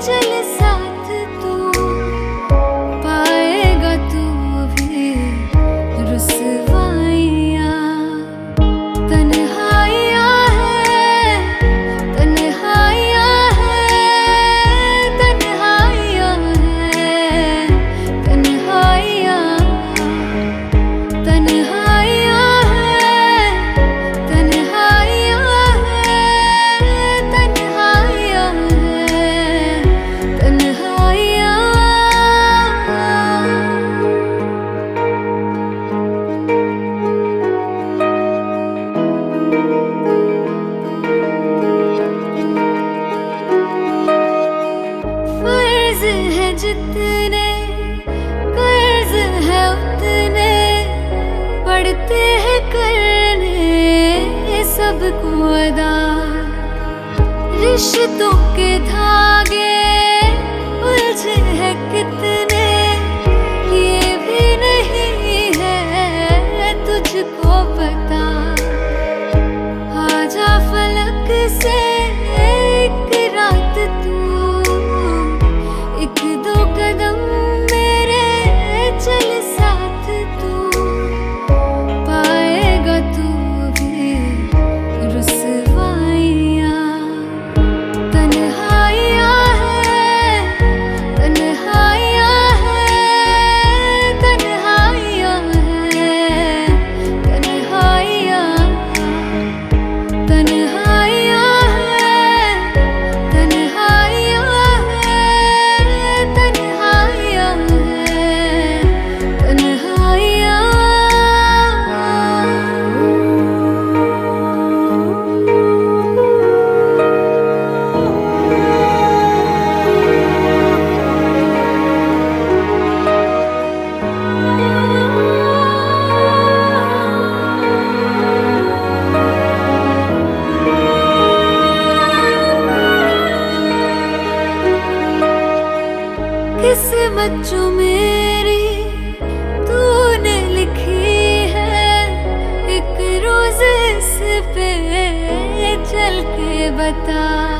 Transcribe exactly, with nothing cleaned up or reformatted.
चल साथ तू, पाएगा तू भी रुसवाइयाँ। तन्हाइयाँ है, तन्हाइयाँ है, तन्हाइयाँ है, तन्हाइयाँ, तन्हाइयाँ है, तन्हाइयाँ है, तन्हाइयाँ है, तन्हाइयाँ। फर्ज है जितने, कर्ज है उतने, पड़ते हैं करने सबको अदा। रिश्तों के धागे उलझे हैं कितने, ये भी नहीं है तुझको पता। आजा फलक से एक रात तू, एक दो कदम मेरे चल साथ तू, पाएगा तू भी रुसवाइयाँ। तन्हाइयाँ है, तन्हाइयाँ है, तन्हाइयाँ है, तन्हाइयाँ, तन्हाइयाँ है, तन्हाइयाँ है, तन्हाइयाँ है, तन्हाइयाँ। किस्मत जो मेरी तूने लिखी है, एक रोज इस पे चल के बता।